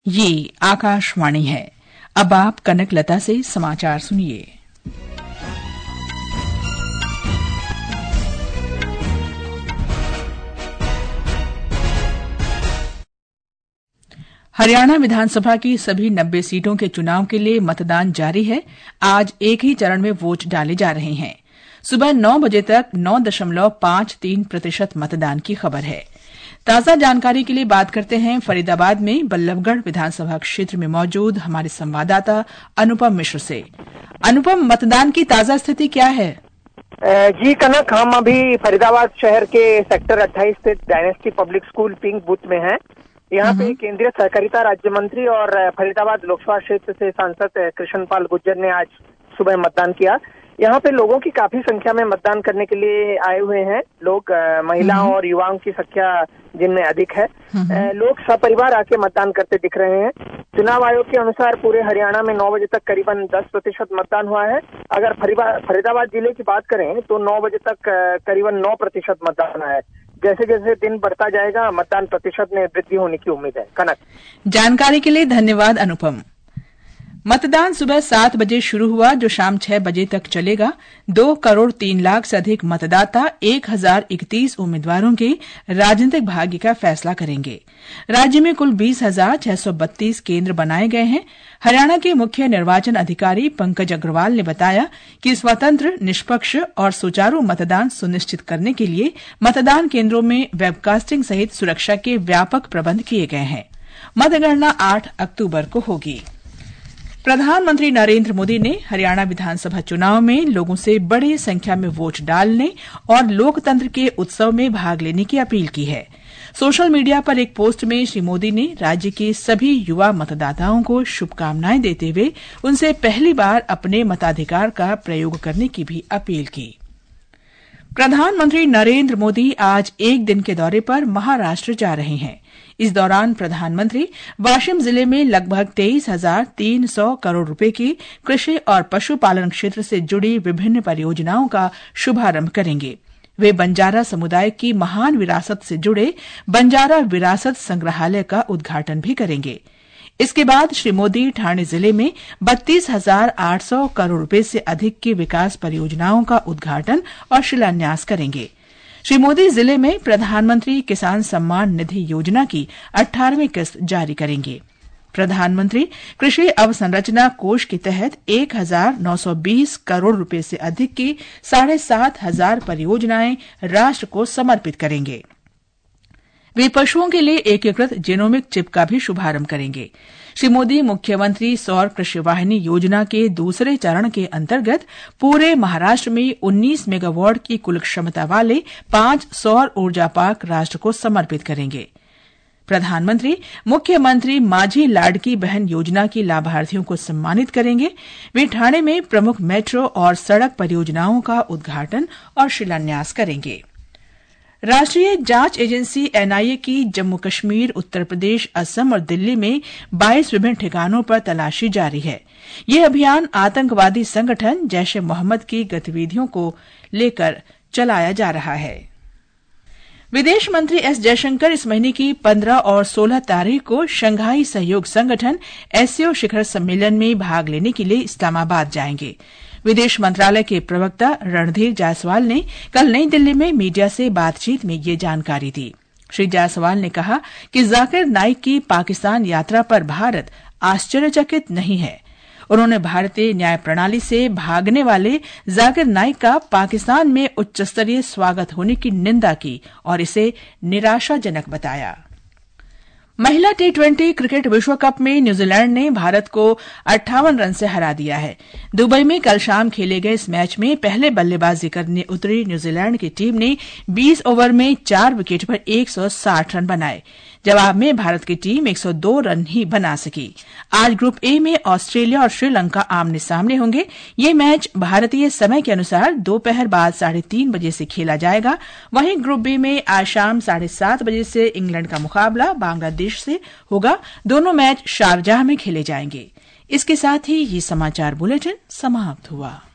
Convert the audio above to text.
ये आकाशवाणी है। अब आप कनक लता से समाचार सुनिए। हरियाणा विधानसभा की सभी 90 सीटों के चुनाव के लिए मतदान जारी है। आज एक ही चरण में वोट डाले जा रहे हैं। सुबह 9 बजे तक 9.53% मतदान की खबर है। ताजा जानकारी के लिए बात करते हैं फरीदाबाद में बल्लभगढ़ विधानसभा क्षेत्र में मौजूद हमारे संवाददाता अनुपम मिश्र से। अनुपम, मतदान की ताजा स्थिति क्या है? जी कनक, हम अभी फरीदाबाद शहर के सेक्टर 28 स्थित dynasty public school pink booth में हैं। यहाँ पे केंद्रीय सहकारिता राज्य मंत्री और फरीदाबाद लोकसभा क्षेत्र से सांसद कृष्णपाल गुर्जर ने आज सुबह मतदान किया। यहाँ पे लोगों की काफी संख्या में मतदान करने के लिए आए हुए हैं लोग। महिलाओं और युवाओं की संख्या जिनमें अधिक है। लोग सपरिवार आके मतदान करते दिख रहे हैं। चुनाव आयोग के अनुसार पूरे हरियाणा में 9 बजे तक करीबन 10% मतदान हुआ है। अगर फरीदाबाद जिले की बात करें तो 9 बजे तक करीबन 9% मतदान है। जैसे जैसे दिन बढ़ता जाएगा मतदान प्रतिशत में वृद्धि होने की उम्मीद है। कनक, जानकारी के लिए धन्यवाद अनुपम। मतदान सुबह 7 बजे शुरू हुआ, जो शाम 6 बजे तक चलेगा। 2 करोड़ 3 लाख से अधिक मतदाता 1031 उम्मीदवारों के राजनीतिक भाग्य का फैसला करेंगे। राज्य में कुल 20,632 केंद्र बनाए गए हैं। हरियाणा के मुख्य निर्वाचन अधिकारी पंकज अग्रवाल ने बताया कि स्वतंत्र, निष्पक्ष और सुचारू मतदान सुनिश्चित करने के लिए मतदान केंद्रों में वेबकास्टिंग सहित सुरक्षा के व्यापक प्रबंध किए गए हैं। मतगणना 8 अक्टूबर को होगी। प्रधानमंत्री नरेंद्र मोदी ने हरियाणा विधानसभा चुनाव में लोगों से बड़ी संख्या में वोट डालने और लोकतंत्र के उत्सव में भाग लेने की अपील की है। सोशल मीडिया पर एक पोस्ट में श्री मोदी ने राज्य के सभी युवा मतदाताओं को शुभकामनाएं देते हुए उनसे पहली बार अपने मताधिकार का प्रयोग करने की भी अपील की। प्रधानमंत्री नरेंद्र मोदी आज एक दिन के दौरे पर महाराष्ट्र जा रहे हैं। इस दौरान प्रधानमंत्री वाशिम जिले में लगभग 23,300 करोड़ रुपए की कृषि और पशुपालन क्षेत्र से जुड़ी विभिन्न परियोजनाओं का शुभारंभ करेंगे। वे बंजारा समुदाय की महान विरासत से जुड़े बंजारा विरासत संग्रहालय का उद्घाटन भी करेंगे। इसके बाद श्री मोदी ठाणे जिले में 32,800 करोड़ रुपए से अधिक की विकास परियोजनाओं का उद्घाटन और शिलान्यास करेंगे। श्री मोदी जिले में प्रधानमंत्री किसान सम्मान निधि योजना की 18वीं किस्त जारी करेंगे। प्रधानमंत्री कृषि अवसंरचना कोष के तहत 1,920 करोड़ रुपए से अधिक की 7,500 परियोजनाएं राष्ट्र को समर्पित करेंगे। वे पशुओं के लिए एकीकृत जीनोमिक चिप का भी शुभारंभ करेंगे। श्री मोदी मुख्यमंत्री सौर कृषि वाहिनी योजना के दूसरे चरण के अंतर्गत पूरे महाराष्ट्र में 19 मेगावाट की कुल क्षमता वाले 5 सौर ऊर्जा पार्क राष्ट्र को समर्पित करेंगे। प्रधानमंत्री मुख्यमंत्री माझी लाडकी बहन योजना की लाभार्थियों को सम्मानित करेंगे। वे ठाणे में प्रमुख मेट्रो और सड़क परियोजनाओं का उद्घाटन और शिलान्यास करेंगे। राष्ट्रीय जांच एजेंसी एनआईए की जम्मू कश्मीर, उत्तर प्रदेश, असम और दिल्ली में 22 विभिन्न ठिकानों पर तलाशी जारी है। यह अभियान आतंकवादी संगठन जैश ए मोहम्मद की गतिविधियों को लेकर चलाया जा रहा है। विदेश मंत्री एस जयशंकर इस महीने की 15 और 16 तारीख को शंघाई सहयोग संगठन एससीओ शिखर सम्मेलन में भाग लेने के लिए इस्लामाबाद जाएंगे। विदेश मंत्रालय के प्रवक्ता रणधीर जायसवाल ने कल नई दिल्ली में मीडिया से बातचीत में ये जानकारी दी। श्री जायसवाल ने कहा कि जाकिर नाइक की पाकिस्तान यात्रा पर भारत आश्चर्यचकित नहीं है। उन्होंने भारतीय न्याय प्रणाली से भागने वाले जाकिर नाइक का पाकिस्तान में उच्च स्तरीय स्वागत होने की निंदा की और इसे निराशाजनक बताया। महिला T20 क्रिकेट विश्व कप में न्यूजीलैंड ने भारत को 58 रन से हरा दिया है। दुबई में कल शाम खेले गए इस मैच में पहले बल्लेबाजी करने उतरी न्यूजीलैंड की टीम ने 20 ओवर में 4 विकेट पर 160 रन बनाए। जवाब में भारत की टीम 102 रन ही बना सकी। आज ग्रुप ए में ऑस्ट्रेलिया और श्रीलंका आमने सामने होंगे। ये मैच भारतीय समय के अनुसार दोपहर बाद 3:30 बजे से खेला जाएगा। वहीं ग्रुप बी में आज शाम 7:30 बजे से इंग्लैंड का मुकाबला बांग्लादेश से होगा। दोनों मैच शारजाह में खेले जाएंगे। इसके साथ ही ये समाचार बुलेटिन समाप्त हुआ।